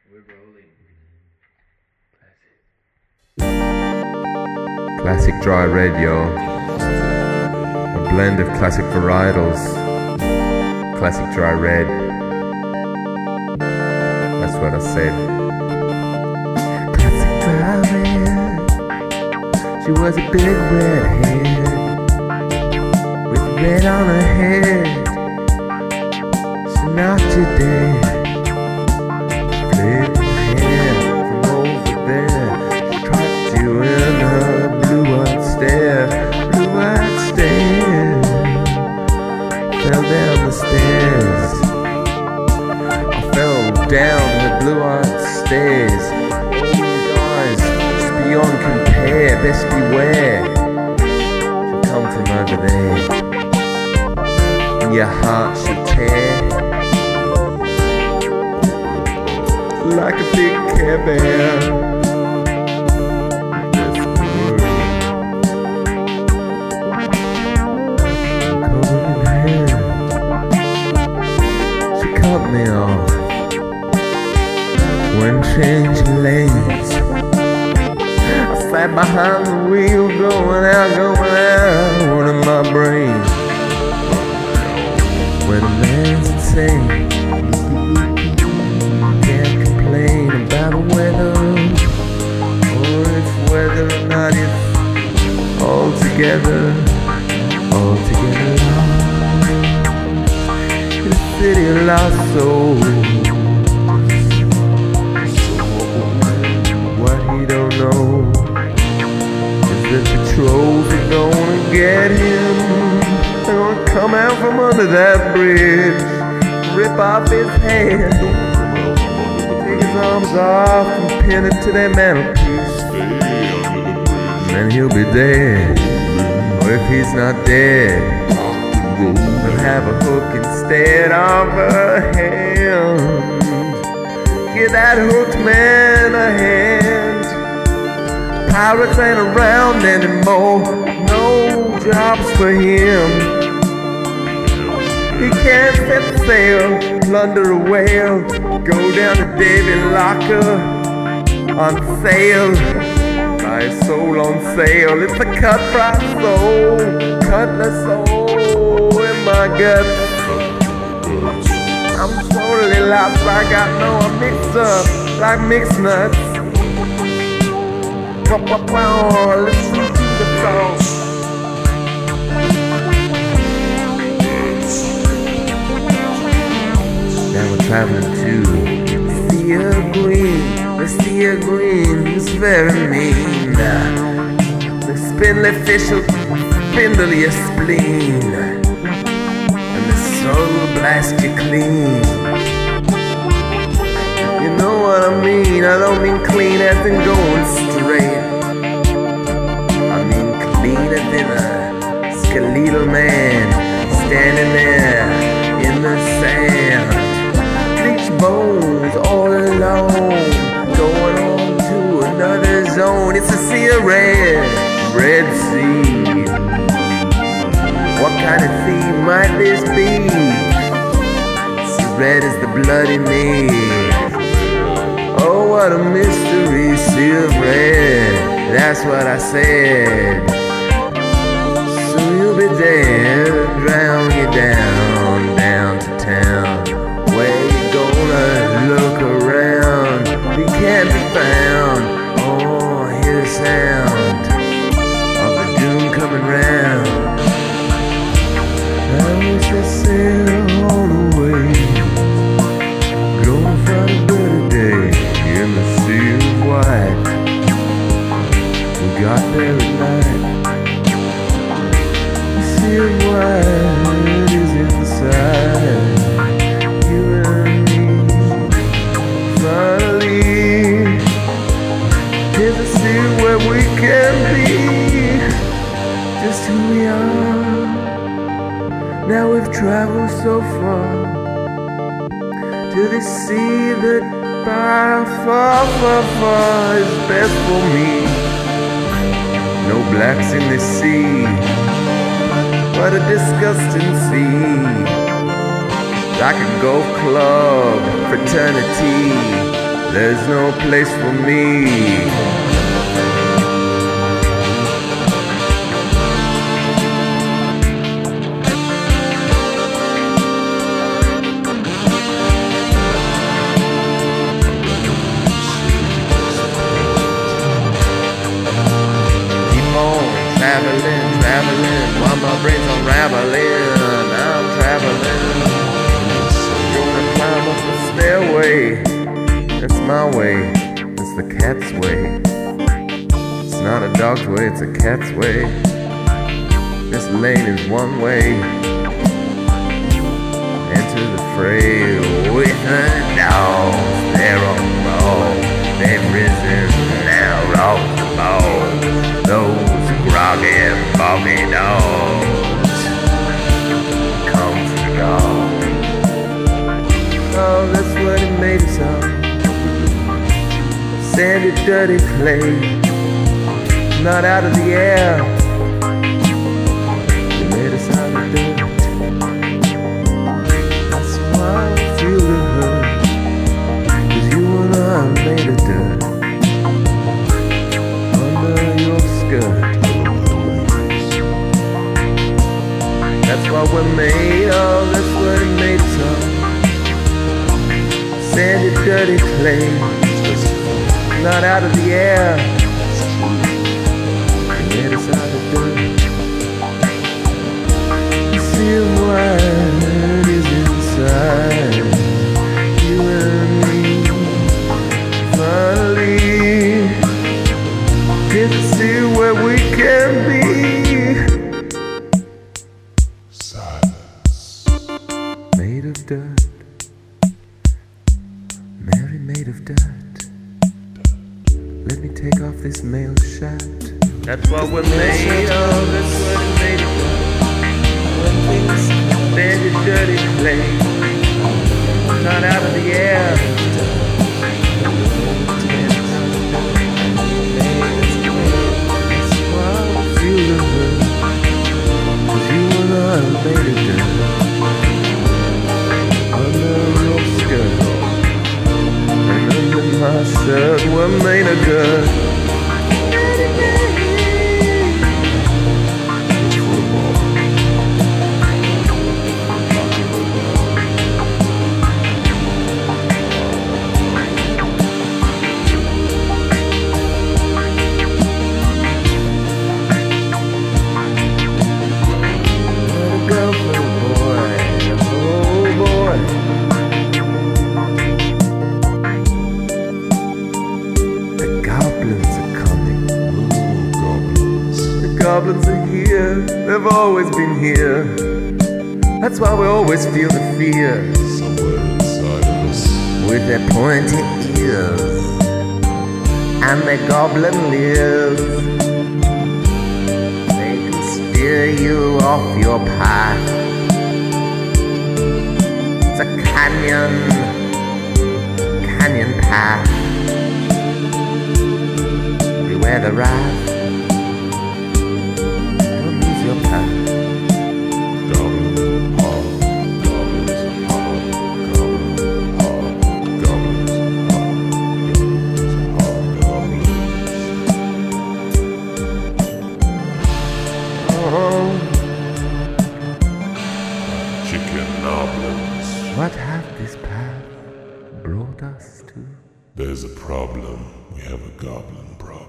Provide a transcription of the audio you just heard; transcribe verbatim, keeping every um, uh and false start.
We're rolling. Classic. Classic dry red, yo. A blend of classic varietals. Classic dry red. That's what I said. Classic dry red. She was a big redhead with red on her head. She knocked you dead. Flip hair from over there. Trapped you in her blue-eyed stare. Blue-eyed stare. Fell down the stairs. I fell down the blue-eyed stairs. These eyes just beyond compare. Best beware. She'll come from over there. And your heart should tear. Like a big Care Bear. That's the word. Covered in hair. She cut me off when changing lanes. I sat behind the wheel, going out, going out, one in my brain. When a man's insane, about the weather, or if whether or not it's all together, all together in a city of lost souls. What he don't know is that the trolls are gonna get him. They're gonna come out from under that bridge, rip off his head, his arms off and pin it to their mantelpiece. And he'll be dead. Or if he's not dead, they'll have a hook instead of a hand. Give that hooked man a hand. Pirates ain't around anymore. No jobs for him. He can't set sail, plunder a whale, go down to David Locker on sale, buy a soul on sale. It's a cut price soul, cutlass soul in my gut. I'm totally lost, I got no mixed up like mixed nuts. Listen to the song. Now we're traveling to the Sea of Green. The Sea of Green is very mean. The spindly fish will spindle your spleen, and the soul will blast you clean. You know what I mean? I don't mean clean as in going straight. I mean cleaner than a skeletal man standing there in the sand. Bones all alone, going on to another zone. It's a sea of red, red sea. What kind of sea might this be? It's as red as the blood in me. Oh, what a mystery, sea of red. That's what I said. So you'll be dead, drown you down, down to town. Where you gonna look around? He can't be found. Oh, hear the sound of the doom coming round. I wish I sailed all the way, gonna find a better day in the sea of white. We got there at night. The sea of white is inside. Here's a sea where we can be just who we are. Now we've traveled so far to the sea that by far, far, far is best for me. No blacks in the sea. What a disgusting sea. Like a golf club fraternity. there's no place for me. Traveling, traveling, while my brain's unraveling. I'm traveling, gonna climb up the stairway. That's my way, it's the cat's way. It's not a dog's way, it's a cat's way. This lane is one way. Enter the fray with the dogs. They're on roll, they've risen now, roll the ball. Those groggy and boggy dogs come to God. Oh, that's what it made us of. Sandy, dirty clay, not out of the air. It made us out of dirt. That's why I feel the hurt, 'cause you and I are made of dirt. Under your skirt, that's what we're made of, that's what it made us of. Sandy, dirty clay, not out of the air. It made us out of dirt. You see why it is inside you and me. Finally get to see where we can be. Made of dirt, Mary made of dirt. Let me take off this male shirt. That's what we're made of, that's what it made of. Sandy, dirty clay, not out of the air. That's why I feel the hurt, 'cause you and I are made of dirt. Under your skirt and under my shirt, we're made of dirt. Goblins are here, they've always been here. That's why we always feel the fear. Somewhere inside of us, with their pointy ears, and their goblin lives. They can steer you off your path. It's a canyon, canyon path. Beware the wrath. Your path. Goblin, hall, goblins, hall, goblin, hall, goblins, hall, goblins, hall, goblins. Oh. Chicken goblins. What hath this path brought us to? There's a problem. We have a goblin problem.